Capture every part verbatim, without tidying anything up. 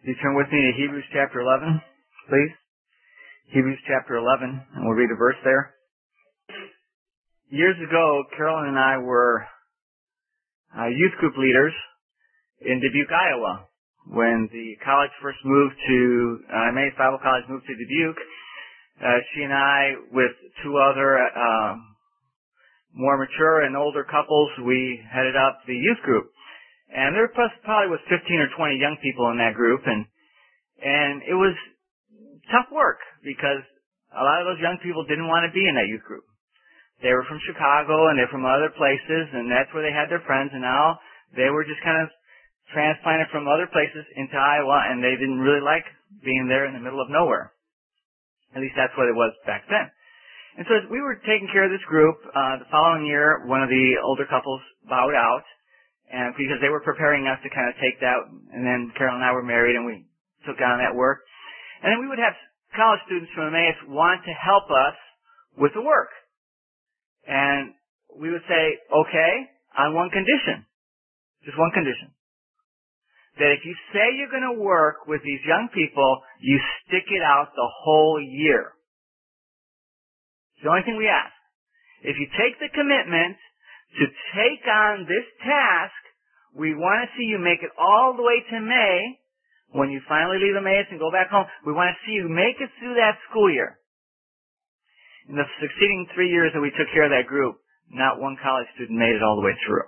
You turn with me to Hebrews chapter eleven, please. Hebrews chapter eleven, and we'll read a verse there. Years ago, Carolyn and I were uh, youth group leaders in Dubuque, Iowa. When the college first moved to, uh, Emmaus Bible College moved to Dubuque, uh, she and I, with two other uh, more mature and older couples, we headed up the youth group. And there probably was fifteen or twenty young people in that group, and and it was tough work because a lot of those young people didn't want to be in that youth group. They were from Chicago and they're from other places, and that's where they had their friends, and now they were just kind of transplanted from other places into Iowa, and they didn't really like being there in the middle of nowhere. At least that's what it was back then. And so as we were taking care of this group, uh, the following year, one of the older couples bowed out, and because they were preparing us to kind of take that, and then Carol and I were married, and we took on that work. And then we would have college students from Emmaus want to help us with the work. And we would say, okay, on one condition, just one condition, that if you say you're going to work with these young people, you stick it out the whole year. It's the only thing we ask. If you take the commitment to take on this task, we want to see you make it all the way to May. When you finally leave Emmaus and go back home, we want to see you make it through that school year. In the succeeding three years that we took care of that group, not one college student made it all the way through.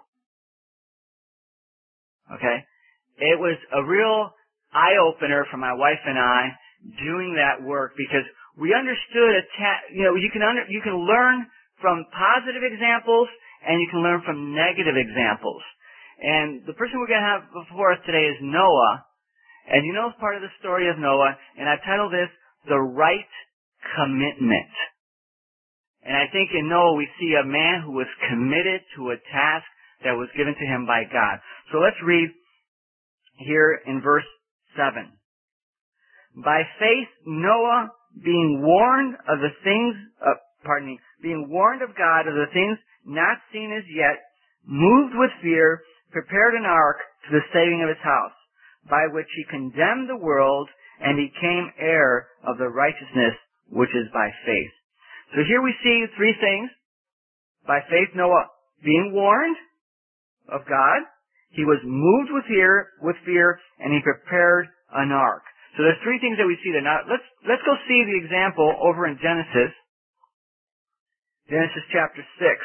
Okay? It was a real eye-opener for my wife and I doing that work because we understood a ta- you know, you can under- you can learn from positive examples and you can learn from negative examples. And the person we're going to have before us today is Noah. And you know part of the story of Noah, and I've titled this, The Right Commitment. And I think in Noah we see a man who was committed to a task that was given to him by God. So let's read here in verse seven. By faith, Noah, being warned of the things, uh, pardon me, being warned of God of the things not seen as yet, moved with fear, prepared an ark to the saving of his house, by which he condemned the world and became heir of the righteousness which is by faith. So here we see three things. By faith, Noah being warned of God, he was moved with fear, with fear, and he prepared an ark. So there's three things that we see there. Now let's let's go see the example over in Genesis. Genesis chapter six.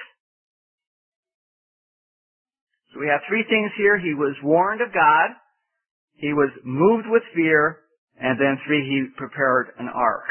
So we have three things here. He was warned of God, he was moved with fear, and then three, he prepared an ark.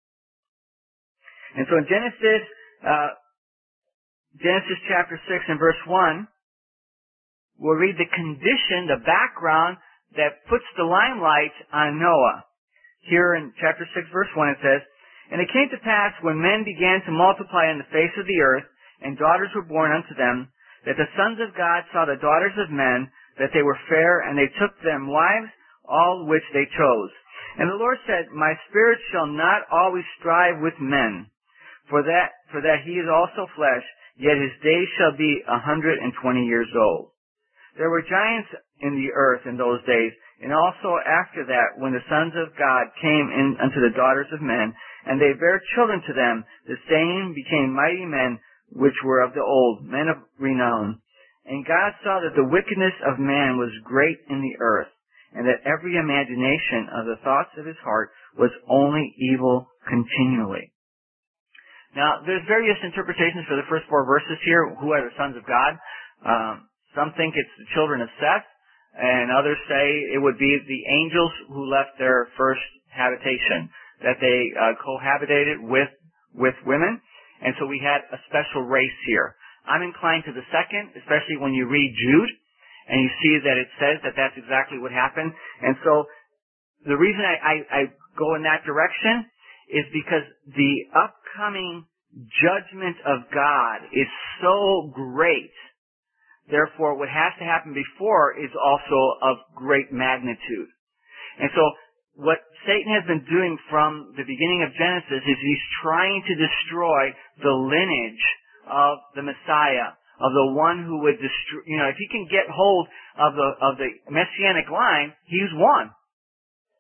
And so in Genesis, uh, Genesis chapter six and verse one, we'll read the condition, the background that puts the limelight on Noah. Here in chapter six verse one it says, And it came to pass when men began to multiply on the face of the earth, and daughters were born unto them, that the sons of God saw the daughters of men, that they were fair, and they took them wives, all which they chose. And the Lord said, My spirit shall not always strive with men, for that for that he is also flesh, yet his days shall be a hundred and twenty years old. There were giants in the earth in those days, and also after that, when the sons of God came in unto the daughters of men, and they bare children to them, the same became mighty men, which were of the old, men of renown. And God saw that the wickedness of man was great in the earth, and that every imagination of the thoughts of his heart was only evil continually. Now, there's various interpretations for the first four verses here. Who are the sons of God? Um, some think it's the children of Seth, and others say it would be the angels who left their first habitation, that they uh, cohabitated with with women. And so we had a special race here. I'm inclined to the second, especially when you read Jude, and you see that it says that that's exactly what happened. And so the reason I, I, I go in that direction is because the upcoming judgment of God is so great. Therefore, what has to happen before is also of great magnitude. And so what Satan has been doing from the beginning of Genesis is he's trying to destroy the lineage of the Messiah, of the one who would destroy, you know, if he can get hold of the, of the Messianic line, he's won.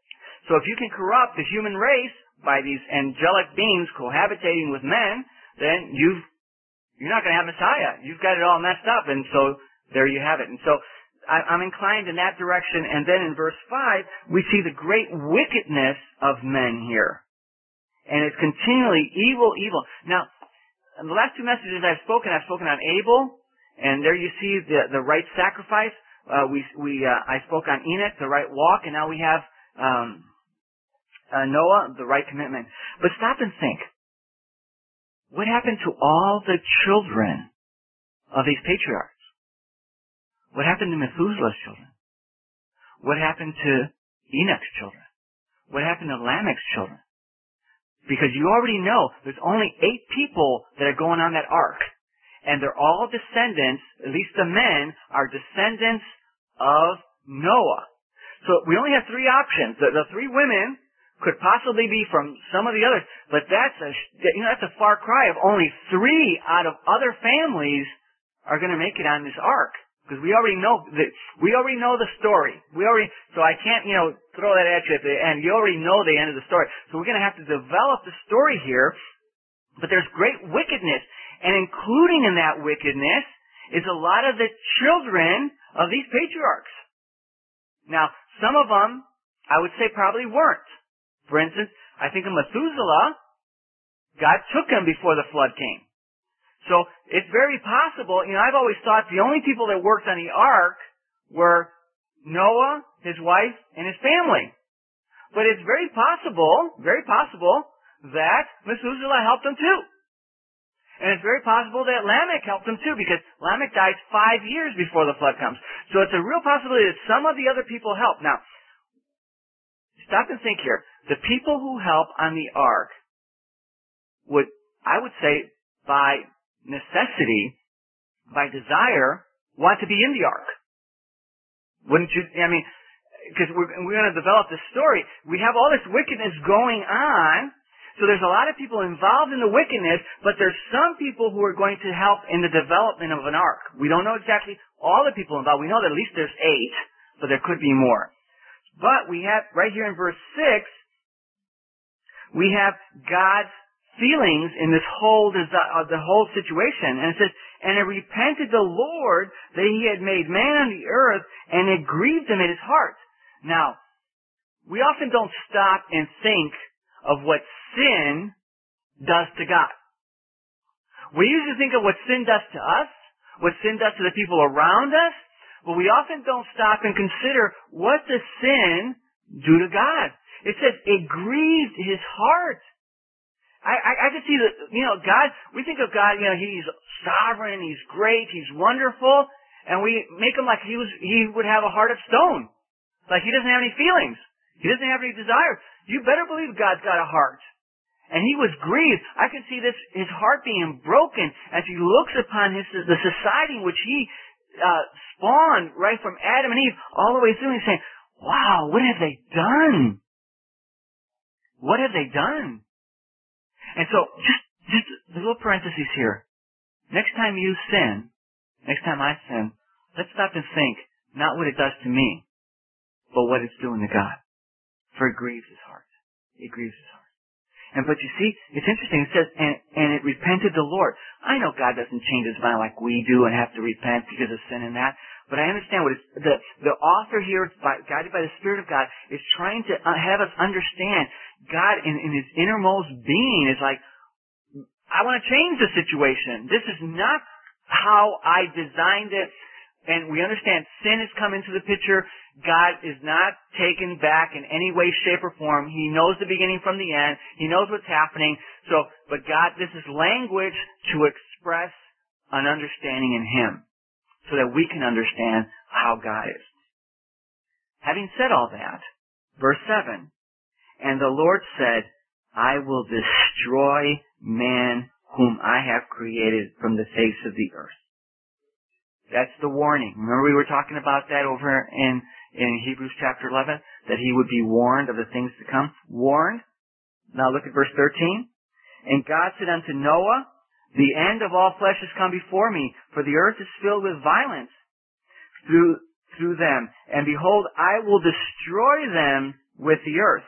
So if you can corrupt the human race by these angelic beings cohabitating with men, then you've, you're not going to have Messiah. You've got it all messed up. And so there you have it. And so I, I'm inclined in that direction. And then in verse five, we see the great wickedness of men here. And it's continually evil, evil. Now, in the last two messages I've spoken, I've spoken on Abel, and there you see the, the right sacrifice. Uh, we, we, uh, I spoke on Enoch, the right walk, and now we have, um, uh, Noah, the right commitment. But stop and think. What happened to all the children of these patriarchs? What happened to Methuselah's children? What happened to Enoch's children? What happened to Lamech's children? Because you already know there's only eight people that are going on that ark. And they're all descendants, at least the men, are descendants of Noah. So we only have three options. The, the three women could possibly be from some of the others, but that's a, you know, that's a far cry of only three out of other families are going to make it on this ark. Because we already know that, we already know the story. We already, so I can't, you know, throw that at you at the end. You already know the end of the story. So we're going to have to develop the story here, but there's great wickedness. And including in that wickedness is a lot of the children of these patriarchs. Now, some of them, I would say probably weren't. For instance, I think of Methuselah, God took him before the flood came. So it's very possible, you know, I've always thought the only people that worked on the ark were Noah, his wife, and his family. But it's very possible, very possible that Methuselah helped him too. And it's very possible that Lamech helped him too, because Lamech dies five years before the flood comes. So it's a real possibility that some of the other people helped. Now, stop and think here. The people who help on the ark would, I would say, by necessity, by desire, want to be in the ark. Wouldn't you? I mean, because we're, we're going to develop this story. We have all this wickedness going on, so there's a lot of people involved in the wickedness, but there's some people who are going to help in the development of an ark. We don't know exactly all the people involved. We know that at least there's eight, but there could be more. But we have, right here in verse six, we have God's feelings in this whole, uh, the whole situation. And it says, and it repented the Lord that he had made man on the earth, and it grieved him in his heart. Now, we often don't stop and think of what sin does to God. We usually think of what sin does to us, what sin does to the people around us, but we often don't stop and consider what does sin do to God. It says it grieved his heart. I, I, I could see that, you know, God, we think of God, you know, he's sovereign, he's great, he's wonderful, and we make him like he was, he would have a heart of stone. Like he doesn't have any feelings. He doesn't have any desire. You better believe God's got a heart. And he was grieved. I can see this, his heart being broken as he looks upon his, the society in which he, uh, spawned right from Adam and Eve all the way through, and he's saying, wow, what have they done? What have they done? And so, just, just a little parenthesis here. Next time you sin, next time I sin, let's stop and think, not what it does to me, but what it's doing to God. For it grieves his heart. It grieves his heart. And but you see, it's interesting, it says, and, and it repented the Lord. I know God doesn't change his mind like we do and have to repent because of sin and that, but I understand what it's, the, the author here, by, guided by the Spirit of God, is trying to have us understand God in, in his innermost being is like, I want to change the situation. This is not how I designed it. And we understand sin has come into the picture. God is not taken back in any way, shape, or form. He knows the beginning from the end. He knows what's happening. So, but God, this is language to express an understanding in him so that we can understand how God is. Having said all that, verse seven, and the Lord said, I will destroy man whom I have created from the face of the earth. That's the warning. Remember we were talking about that over in, in Hebrews chapter eleven? That he would be warned of the things to come. Warned. Now look at verse thirteen. And God said unto Noah, the end of all flesh has come before me, for the earth is filled with violence through, through them. And behold, I will destroy them with the earth.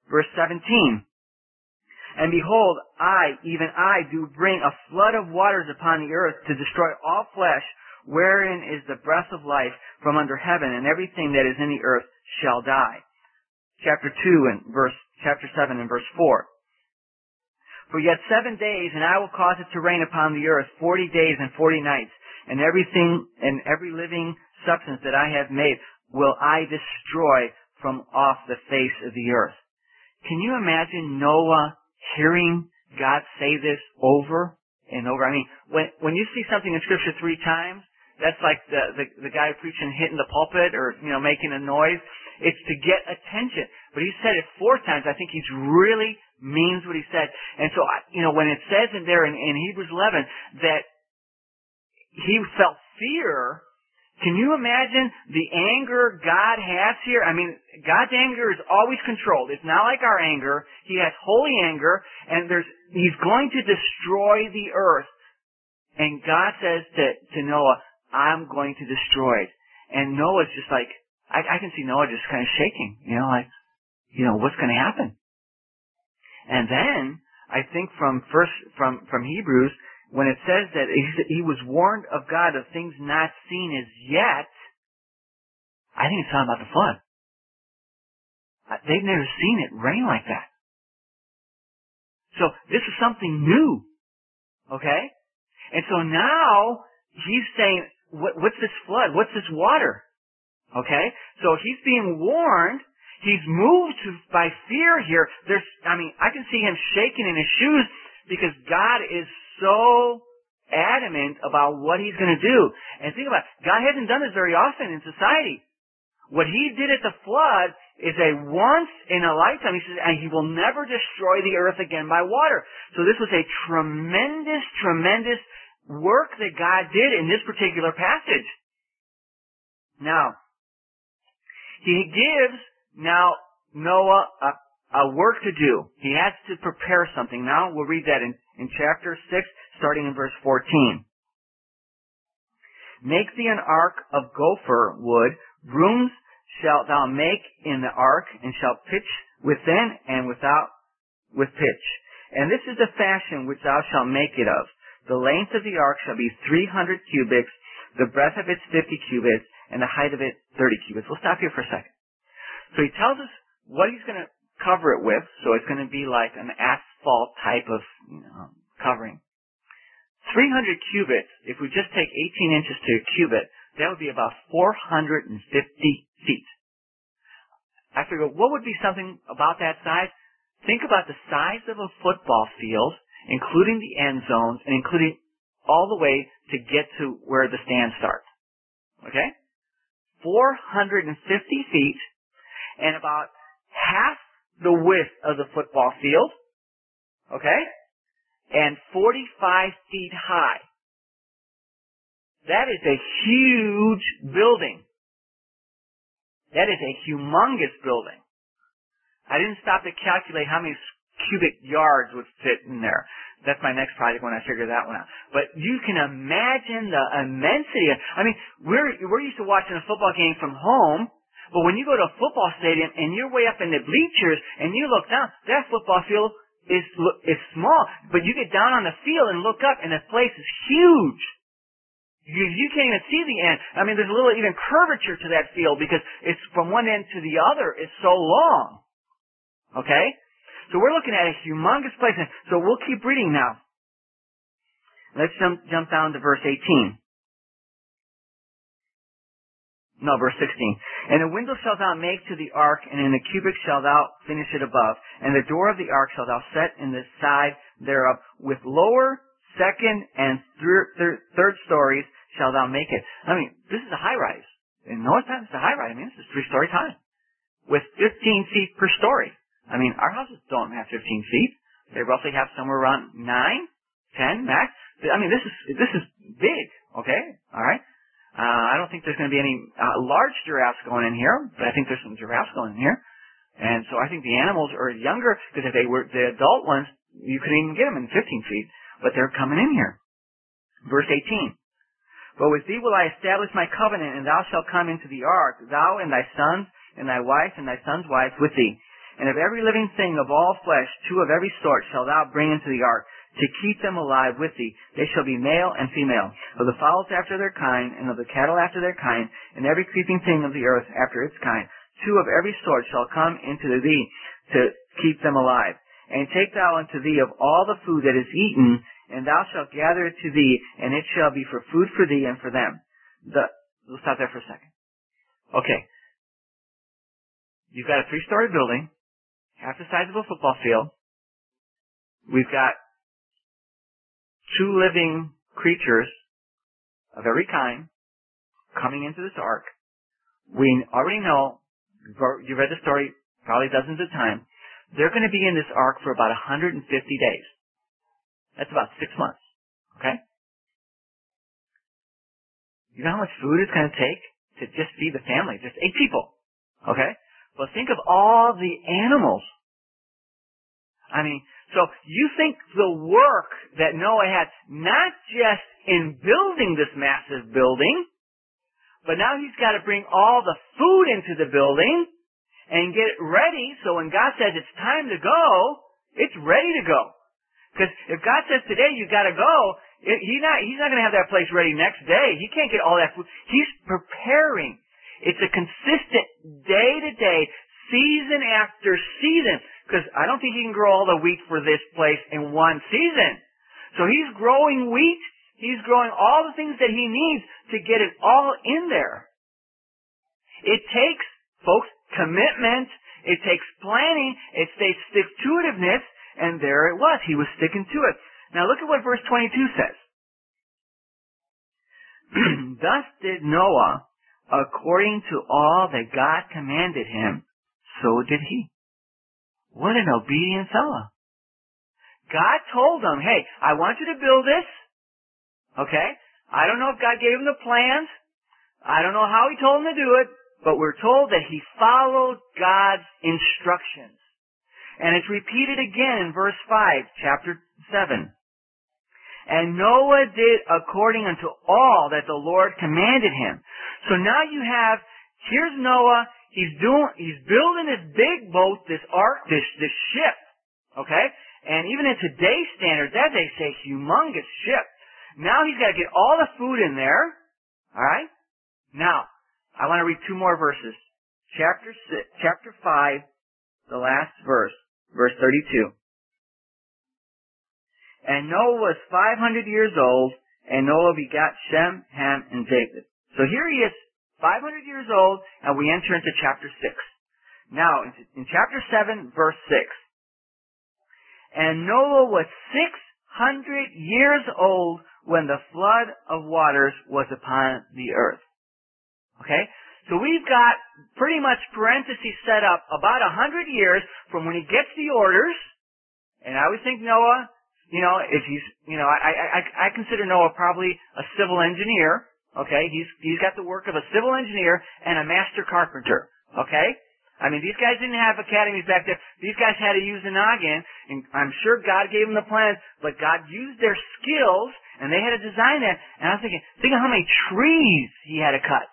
Verse seventeen. And behold, I, even I, do bring a flood of waters upon the earth to destroy all flesh, wherein is the breath of life from under heaven, and everything that is in the earth shall die. Chapter two and verse, chapter seven and verse four. For yet seven days, and I will cause it to rain upon the earth forty days and forty nights, and everything and every living substance that I have made will I destroy from off the face of the earth. Can you imagine Noah hearing God say this over and over? I mean, when when you see something in Scripture three times, that's like the, the, the guy preaching hitting the pulpit or, you know, making a noise. It's to get attention. But he said it four times. I think he's really means what he said. And so, you know, when it says in there in, in Hebrews eleven that he felt fear, can you imagine the anger God has here? I mean, God's anger is always controlled. It's not like our anger. He has holy anger, and there's He's going to destroy the earth. And God says to, to Noah, I'm going to destroy it. And Noah's just like, I, I can see Noah just kind of shaking, you know, like, you know, what's going to happen? And then, I think from first, from, from Hebrews, when it says that he, he was warned of God of things not seen as yet, I think it's talking about the flood. They've never seen it rain like that. So, this is something new. Okay? And so now, he's saying, what, what's this flood? What's this water? Okay? So he's being warned. He's moved to, by fear here. There's, I mean, I can see him shaking in his shoes because God is so adamant about what he's going to do. And think about it. God hasn't done this very often in society. What he did at the flood is a once in a lifetime. He says, and he will never destroy the earth again by water. So this was a tremendous, tremendous work that God did in this particular passage. Now, he gives now Noah a, a work to do. He has to prepare something. Now we'll read that in, in chapter six, starting in verse fourteen. Make thee an ark of gopher wood. Brooms shalt thou make in the ark, and shalt pitch within and without with pitch. And this is the fashion which thou shalt make it of. The length of the ark shall be three hundred cubits, the breadth of it fifty cubits, and the height of it thirty cubits. We'll stop here for a second. So he tells us what he's going to cover it with. So it's going to be like an asphalt type of, you know, covering. three hundred cubits, if we just take eighteen inches to a cubit, that would be about four hundred fifty feet. I figure, what would be something about that size? Think about the size of a football field, including the end zones, and including all the way to get to where the stand starts. Okay? four hundred fifty feet, and about half the width of the football field. Okay? And forty-five feet high. That is a huge building. That is a humongous building. I didn't stop to calculate how many cubic yards would fit in there. That's my next project when I figure that one out. But you can imagine the immensity. I mean, we're, we're used to watching a football game from home, but when you go to a football stadium and you're way up in the bleachers and you look down, that football field is, is small. But you get down on the field and look up and the place is huge. You, you can't even see the end. I mean, there's a little even curvature to that field because it's from one end to the other. It's so long. Okay? So we're looking at a humongous place. So we'll keep reading now. Let's jump, jump down to verse eighteen. No, verse sixteen. And a window shalt thou make to the ark, and in the cubits shalt thou finish it above. And the door of the ark shalt thou set in the side thereof. With lower, second, and thir- thir- third stories shalt thou make it. I mean, this is a high-rise. In Noah's time, it's a high-rise. I mean, this is three-story high. With fifteen feet per story. I mean, our houses don't have fifteen feet. They roughly have somewhere around nine, ten max. I mean, this is this is big. Okay, all right. Uh, I don't think there's going to be any uh, large giraffes going in here, but I think there's some giraffes going in here. And so I think the animals are younger because if they were the adult ones, you couldn't even get them in fifteen feet. But they're coming in here. Verse eighteen. But with thee will I establish my covenant, and thou shalt come into the ark, thou and thy sons, and thy wife, and thy son's wife with thee. And of every living thing of all flesh, two of every sort shalt thou bring into the ark, to keep them alive with thee. They shall be male and female, of the fowls after their kind, and of the cattle after their kind, and every creeping thing of the earth after its kind. Two of every sort shall come into thee, to keep them alive. And take thou unto thee of all the food that is eaten, and thou shalt gather it to thee, and it shall be for food for thee and for them. The, we'll stop there for a second. Okay. You've got a three-story building, half the size of a football field. We've got two living creatures of every kind coming into this ark. We already know, you read the story probably dozens of times, they're going to be in this ark for about one hundred fifty days. That's about six months. Okay? You know how much food it's going to take to just feed the family? Just eight people. Okay? Well, think of all the animals. I mean, so you think the work that Noah had, not just in building this massive building, but now he's got to bring all the food into the building and get it ready so when God says it's time to go, it's ready to go. Because if God says today you got to go, it, he not, he's not going to have that place ready next day. He can't get all that food. He's preparing. It's a consistent day-to-day, season after season. Because I don't think he can grow all the wheat for this place in one season. So he's growing wheat. He's growing all the things that he needs to get it all in there. It takes, folks, commitment. It takes planning. It takes stick-to-itiveness. And there it was. He was sticking to it. Now look at what verse twenty-two says. Thus did Noah, according to all that God commanded him, so did he. What an obedient fellow. God told him, hey, I want you to build this. Okay? I don't know if God gave him the plans. I don't know how he told him to do it, but we're told that he followed God's instructions. And it's repeated again in verse five, chapter seven. And Noah did according unto all that the Lord commanded him. So now you have, here's Noah, he's doing, he's building this big boat, this ark, this, this ship. Okay? And even in today's standards, that's a, a humongous ship. Now he's got to get all the food in there. Alright? Now, I want to read two more verses. Chapter six, chapter five, the last verse, verse thirty-two. And Noah was five hundred years old, and Noah begot Shem, Ham, and Japheth. So here he is, five hundred years old, and we enter into chapter six. Now, in chapter seven, verse six. And Noah was six hundred years old when the flood of waters was upon the earth. Okay? So we've got pretty much parentheses set up about a hundred years from when he gets the orders, and I always think Noah, you know, if he's, you know, I, I, I consider Noah probably a civil engineer, okay? He's, he's got the work of a civil engineer and a master carpenter, okay? I mean, these guys didn't have academies back there. These guys had to use the noggin, and I'm sure God gave them the plans, but God used their skills, and they had to design that. And I was thinking, think of how many trees he had to cut.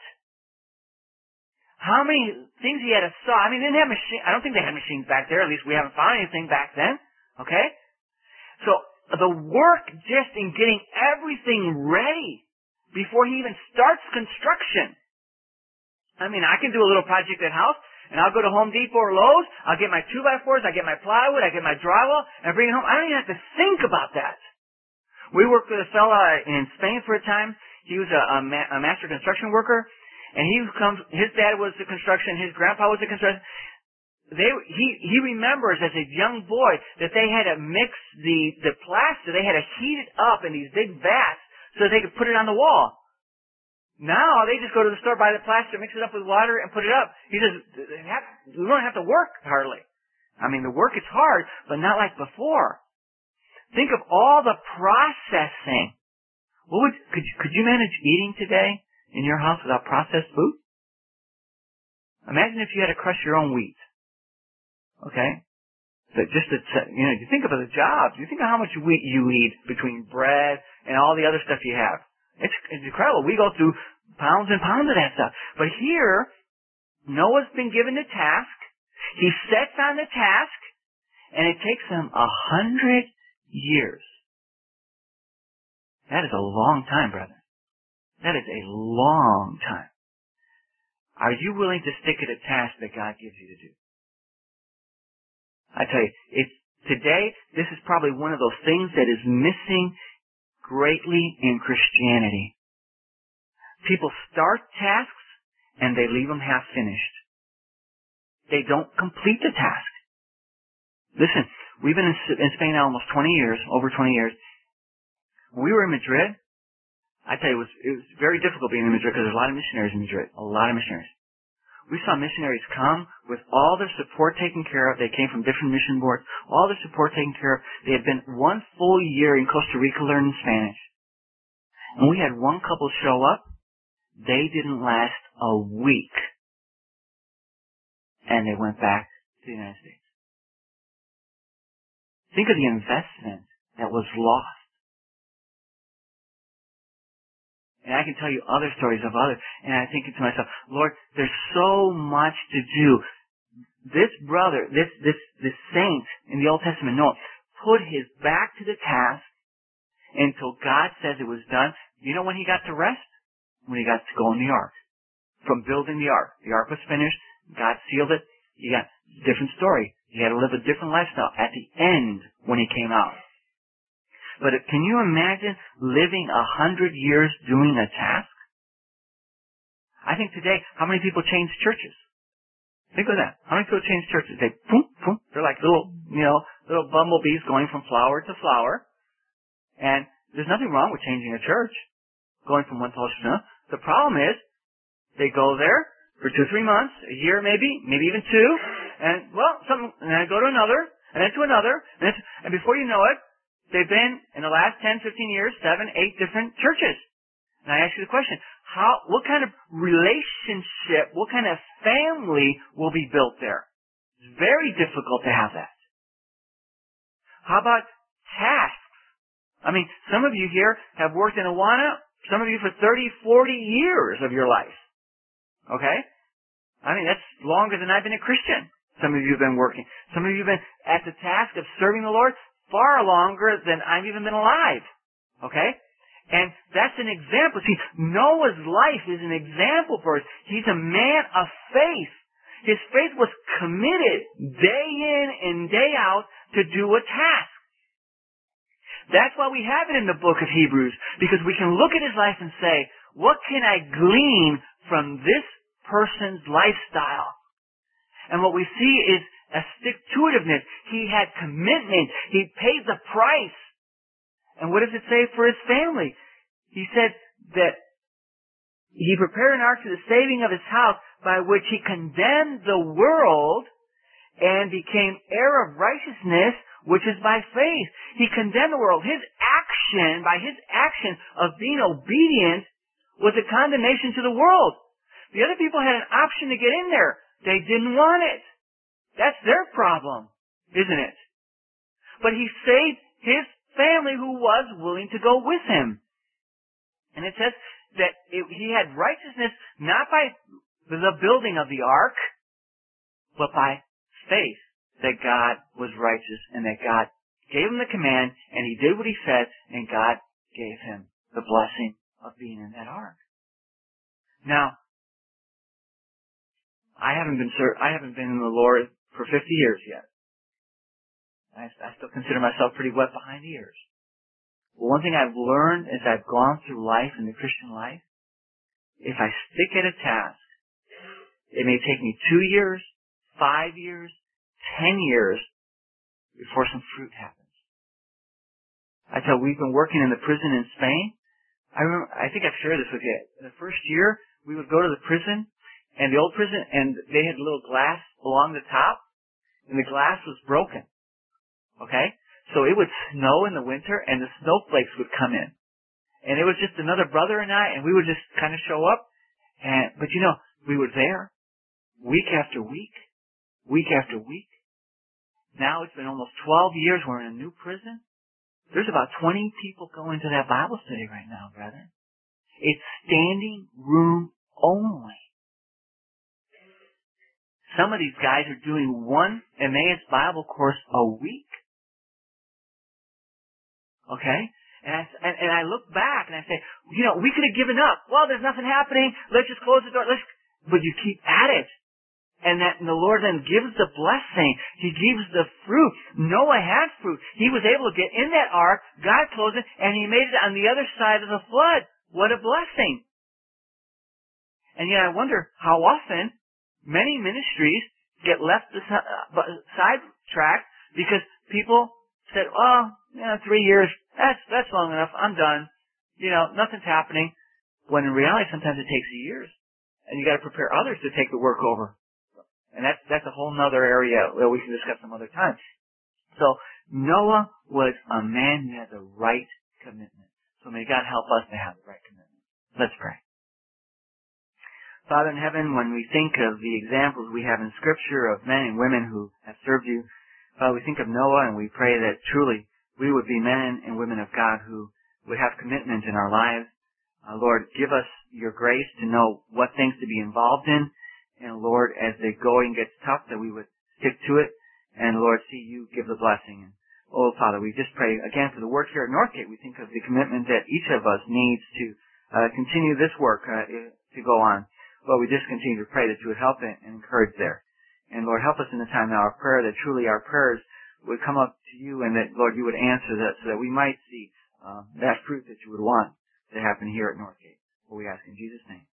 How many things he had to saw. I mean, they didn't have machine. I don't think they had machines back there. At least we haven't found anything back then. Okay? So, the work just in getting everything ready before he even starts construction. I mean, I can do a little project at house, and I'll go to Home Depot or Lowe's, I'll get my two by fours, I get my plywood, I get my drywall, and I bring it home. I don't even have to think about that. We worked with a fella in Spain for a time. He was a, a, ma- a master construction worker, and he comes, his dad was a construction, his grandpa was a construction. They, he, he remembers as a young boy that they had to mix the, the plaster, they had to heat it up in these big vats so that they could put it on the wall. Now, they just go to the store, buy the plaster, mix it up with water, and put it up. He says, we don't have to work hardly. I mean, the work is hard, but not like before. Think of all the processing. What would, could, could you manage eating today in your house without processed food? Imagine if you had to crush your own wheat. Okay? So just to, you know, you think about the jobs. You think of how much wheat you eat between bread and all the other stuff you have. It's, it's incredible. We go through pounds and pounds of that stuff. But here, Noah's been given the task. He sets on the task, and it takes him a hundred years. That is a long time, brother. That is a long time. Are you willing to stick at a task that God gives you to do? I tell you, it's, today, this is probably one of those things that is missing greatly in Christianity. People start tasks and they leave them half finished. They don't complete the task. Listen, we've been in, in Spain now almost twenty years, over twenty years. When we were in Madrid, I tell you, it was, it was very difficult being in Madrid because there's a lot of missionaries in Madrid. A lot of missionaries. We saw missionaries come with all their support taken care of. They came from different mission boards. All their support taken care of. They had been one full year in Costa Rica learning Spanish. And we had one couple show up. They didn't last a week. And they went back to the United States. Think of the investment that was lost. And I can tell you other stories of others. And I think to myself, Lord, there's so much to do. This brother, this, this, this saint in the Old Testament, Noah, put his back to the task until God says it was done. You know when he got to rest? When he got to go in the ark. From building the ark. The ark was finished. God sealed it. He got a different story. He had to live a different lifestyle at the end when he came out. But can you imagine living a hundred years doing a task? I think today, how many people change churches? Think of that. How many people change churches? They, boom, boom. They're like little, you know, little bumblebees going from flower to flower. And there's nothing wrong with changing a church, going from one fellowship to another. The problem is, they go there for two, three months, a year maybe, maybe even two, and well, something, and then go to another, and then to another, and, then to, and before you know it, they've been, in the last ten, fifteen years, seven, eight different churches. And I ask you the question, how, what kind of relationship, what kind of family will be built there? It's very difficult to have that. How about tasks? I mean, some of you here have worked in Awana, some of you for thirty, forty years of your life. Okay? I mean, that's longer than I've been a Christian. Some of you have been working. Some of you have been at the task of serving the Lord far longer than I've even been alive. Okay? And that's an example. See, Noah's life is an example for us. He's a man of faith. His faith was committed day in and day out to do a task. That's why we have it in the book of Hebrews, because we can look at his life and say, what can I glean from this person's lifestyle? And what we see is a stick-to-itiveness. He had commitment. He paid the price. And what does it say for his family? He said that he prepared an ark to the saving of his house, by which he condemned the world and became heir of righteousness, which is by faith. He condemned the world. His action, by his action of being obedient, was a condemnation to the world. The other people had an option to get in there. They didn't want it. That's their problem, isn't it? But he saved his family who was willing to go with him. And it says that it, he had righteousness not by the building of the ark, but by faith that God was righteous and that God gave him the command and he did what he said and God gave him the blessing of being in that ark. Now, I haven't been I haven't been in the Lord for fifty years yet. I, I still consider myself pretty wet behind the ears. But one thing I've learned as I've gone through life in the Christian life, if I stick at a task, it may take me two years, five years, ten years before some fruit happens. I tell you, we've been working in the prison in Spain. I remember, I think I've shared this with you. In the first year, we would go to the prison, and the old prison, and they had a little glass along the top, and the glass was broken. Okay? So it would snow in the winter, and the snowflakes would come in. And it was just another brother and I, and we would just kind of show up. And but you know, we were there week after week, week after week. Now it's been almost twelve years. We're in a new prison. There's about twenty people going to that Bible study right now, brethren. It's standing room only. Some of these guys are doing one Emmaus Bible course a week. Okay? And I, and, and I look back and I say, you know, we could have given up. Well, there's nothing happening. Let's just close the door. Let's, but you keep at it. And that and the Lord then gives the blessing. He gives the fruit. Noah had fruit. He was able to get in that ark. God closed it, and he made it on the other side of the flood. What a blessing. And yet I wonder how often many ministries get left sidetracked because people said, oh, you know, three years, that's, that's long enough. I'm done. You know, nothing's happening. When in reality, sometimes it takes years. And you got to prepare others to take the work over. And that's, that's a whole nother area that we can discuss some other time. So, Noah was a man who had the right commitment. So may God help us to have the right commitment. Let's pray. Father in heaven, when we think of the examples we have in Scripture of men and women who have served you, Father, we think of Noah and we pray that truly we would be men and women of God who would have commitment in our lives. Uh, Lord, give us your grace to know what things to be involved in. And Lord, as the going gets tough, that we would stick to it. And Lord, see you give the blessing. And oh, Father, we just pray again for the work here at Northgate. We think of the commitment that each of us needs to uh, continue this work uh, to go on. Lord, we just continue to pray that you would help and encourage there. And Lord, help us in the time now of prayer, that truly our prayers would come up to you and that, Lord, you would answer that so that we might see uh, that fruit that you would want to happen here at Northgate. What we ask in Jesus' name.